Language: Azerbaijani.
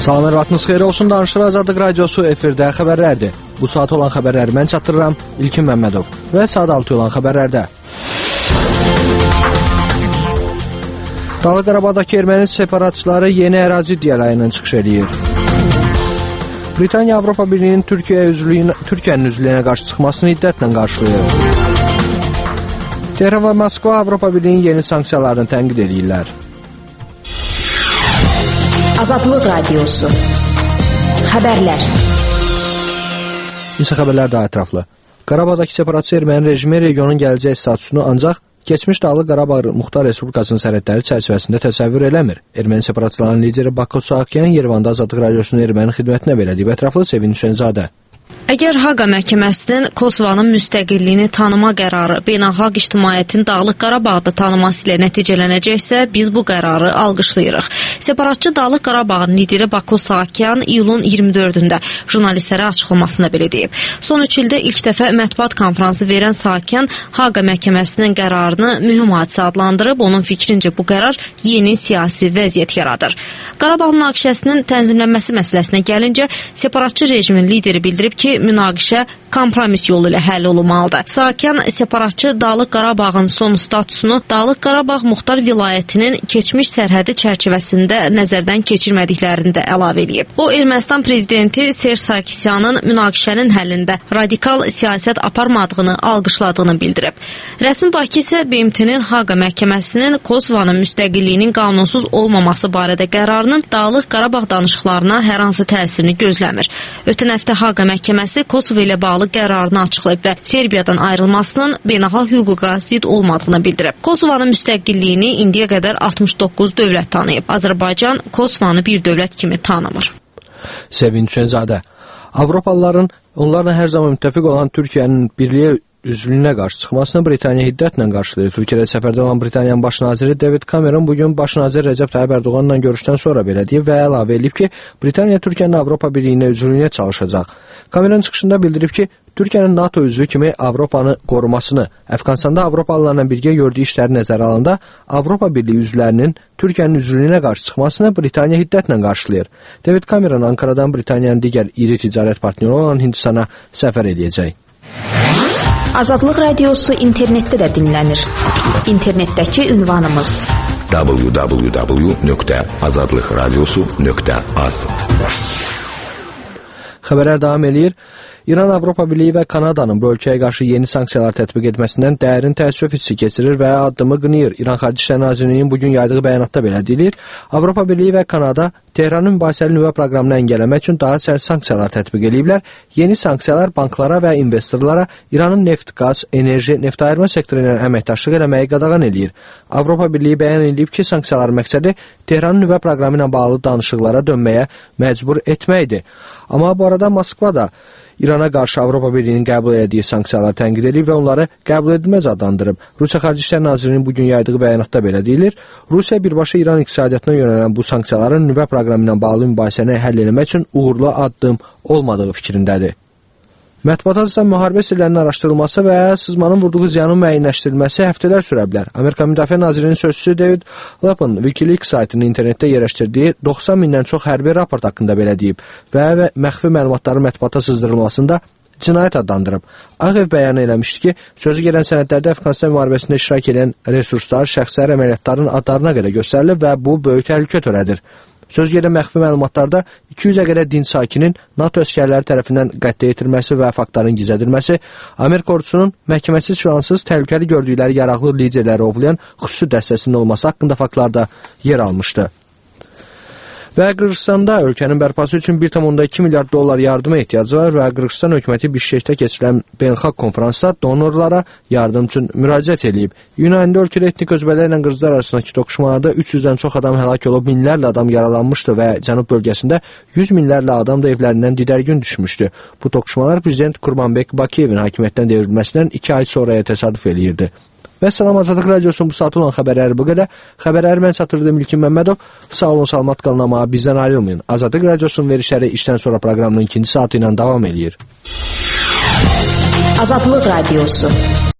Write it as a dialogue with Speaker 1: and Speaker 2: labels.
Speaker 1: Salam, vaxtınız xeyir olsun. Danışır Azadlıq Radiosu efirdə xəbərlərdir. Bu saat olan xəbərləri mən çatdırıram, İlkin Məmmədov. Və saat 6 olan xəbərlərdə. Dağlıq Qarabağdakı erməni separatçıları yeni ərazi iddiaları ilə çıxış edir. Britaniya Avropa Birliyinin Türkiyənin üzvlüyünə qarşı çıxmasını hiddətlə qarşılayır. Tehran və Moskva Avropa Birliyinin yeni sanksiyalarını tənqid edirlər.
Speaker 2: Azadlıq Radiosu. Xəbərlər.
Speaker 1: İnsə xəbərlər daha ətraflı. Qarabağdakı separatçı erməni rejimi regionun gələcək statusunu ancaq keçmiş Dağlıq Qarabağ Muxtar Respublikasının sərhədləri çərçivəsində təsəvvür eləmir. Erməni separatçılarının lideri Bako Saakyan Yerevanda Azadlıq Radiosunun erməni xidmətinə verdiyi ətraflı Sevinç Hüseynzadə.
Speaker 3: Əgər Haqa məhkəməsinin Kosovanın müstəqilliyini tanıma qərarı beynəlxalq ictimaiyyətin Dağlıq Qarabağda tanıması ilə nəticələnəcəksə, biz bu qərarı alqışlayırıq. Separatçı Dağlıq Qarabağın lideri Bako Saakyan iyulun 24-də jurnalistlərə açıqlamasında belə deyib. Son 3 ildə ilk dəfə mətbuat konfransı verən Saakyan Haqa məhkəməsinin qərarını mühüm hadisə adlandırıb, onun fikrincə bu qərar yeni siyasi vəziyyət yaradır. Qarabağ münaqişəsinin tənzimlənməsi məsələsinə gəlincə, separatçı rejimin lideri bildirib ki, münaqişə kompromis yolu ilə həll olunmalıdır. Saakyan separatçı Dağlıq Qarabağın son statusunu Dağlıq Qarabağ Muxtar vilayətinin keçmiş sərhədi çərçivəsində nəzərdən keçirmədiklərini də əlavə edib. O, Ermənistan prezidenti Serj Sarkisyanın münaqişənin həllində radikal siyasət aparmadığını alqışladığını bildirib. Rəsmi Bakı isə BMT-nin Haqa məhkəməsinin Kosovanın müstəqilliyinin qanunsuz olmaması barədə qərarının Dağlıq Qarabağ danışıqlarına hər hansı təsirini gözləmir. Ötən həftə Haqa məhkəməsi Kosovo ilə bağlı qərarını açıqlayıb və Serbiyadan ayrılmasının beynəlxalq hüquqa zidd olmadığını bildirib. Kosovanın müstəqilliyini indiyə qədər 69 dövlət tanıyıb. Azərbaycan Kosovanı bir dövlət kimi tanımır.
Speaker 1: Sevinç Hüseynzadə. Avropalıların onlarla hər zaman müttəfiq olan Türkiyənin birliyə üzvlüyünə qarşı çıxmasını Britaniya hiddətlə qarşılayır. Türkiyədə səfərdə olan Britaniyanın baş naziri David Cameron bugün baş nazir Recep Tayyip Erdoğanla görüşdən sonra belə deyib və əlavə edib ki, Britaniya Türkiyənin Avropa Birliyinə üzvlüyünə çalışacaq. Cameron çıxışında bildirib ki, Türkiyənin NATO üzvü kimi Avropanı qorumasını, Əfqanistanda Avropalılarla birgə gördüyü işləri nəzərə alanda Avropa Birliyi üzvlərinin Türkiyənin üzvlüyünə qarşı çıxmasını Britaniya hiddətlə qarşılayır. David Cameron Ankaradan Britaniyanın digər iri ticarət partneri olan Hindistana səfər edəcək.
Speaker 2: Azadlıq Radiosu internetdə də dinlənir. İnternetdəki ünvanımız www.azadlıqradiosu.az.
Speaker 1: Xəbərlər davam eləyir. İran, Avropa Birliyi və Kanadanın bu ölkəyə qarşı yeni sanksiyalar tətbiq etməsindən dərin təəssüf hissi keçirir və addımı qınayır. İran Xarici İşlər Nazirliyinin bugün yaydığı bəyanatda belə deyilir. Avropa Birliyi və Kanada Tehranın mübahisəli nüvə proqramını əngələmək üçün daha sərt sanksiyalar tətbiq ediblər. Yeni sanksiyalar banklara və investorlara İranın neft, qaz, enerji, neft ayırma sektoru ilə əməkdaşlıq eləməyi qadağan eləyir. Avropa Birliyi bəyan edib ki, sanksiyaların məqsədi Tehranın nüvə proqramı ilə bağlı danışıqlara dönməyə məcbur etməkdir. Amma bu arada Moskva da İrana qarşı Avropa Birliyinin qəbul etdiyi sanksiyaları tənqid edib və onları qəbul edilməz adlandırıb. Rusiya Xarici İşlər Nazirliyinin bugün yaydığı bəyanatda belə deyilir. Rusiya birbaşa İran iqtisadiyyatına yönələn bu sanksiyaların nüvə proqramı ilə bağlı mübahisəni həll etmək üçün uğurlu addım olmadığı fikrindədir. Mətbuata isə müharibə sirlərinin araşdırılması və sızmanın vurduğu ziyanın müəyyənləşdirilməsi həftələr sürə bilər. Amerika Müdafiə Nazirinin sözçüsü David Lapan Wikileaks saytının internetdə yerləşdirdiyi 90 mindən çox hərbi raport haqqında belə deyib və məxfi məlumatların mətbuata sızdırılmasında cinayət adlandırıb. Ağ Ev bəyan eləmişdi ki, sözü gələn sənədlərdə Əfqanistan müharibəsində iştirak edən resurslar, şəxslər, əməliyyatların adlarına qədər göstərilib və bu böyük təhlükə törədir. Söz gedən məxfi məlumatlarda 200-ə qədər dinc sakinin NATO əsgərləri tərəfindən qətlə yetirilməsi və faktların gizlədilməsi, Amerika ordusunun məhkəməsiz filansız təhlükəli gördükləri yaraqlı liderləri ovlayan xüsusi dəstəsinin olması haqqında faktlarda yer almışdı. Və Qırğızstanda ölkənin bərpası üçün 1,2 milyard dollar yardıma ehtiyacı var və Qırğızstan hökuməti Bişkekdə keçirilən beynəlxalq konfransda donorlara yardım üçün müraciət edib. İyun ayında ölkədə etnik özbəklərlə qırğızlar arasındakı toqquşmalarda 300-dən çox adam həlak olub, minlərlə adam yaralanmışdı və cənub bölgəsində 100 minlərlə adam da evlərindən didərgin düşmüşdü. Bu toqquşmalar prezident Qurbanbek Bakıyevin hakimiyyətdən devrilməsindən 2 ay sonraya təsadüf eləyirdi. Və Salam Azadlıq Radiosunun bu saat olan xəbərləri bu qədər. Xəbərləri mən çatdırdım İlkin Məmmədov. Sağ olun, salamat qalın, amma bizdən ayrılmayın. Azadlıq Radiosunun verişləri işdən sonra proqramının ikinci saatı ilə davam eləyir.
Speaker 2: Azadlıq Radiosu.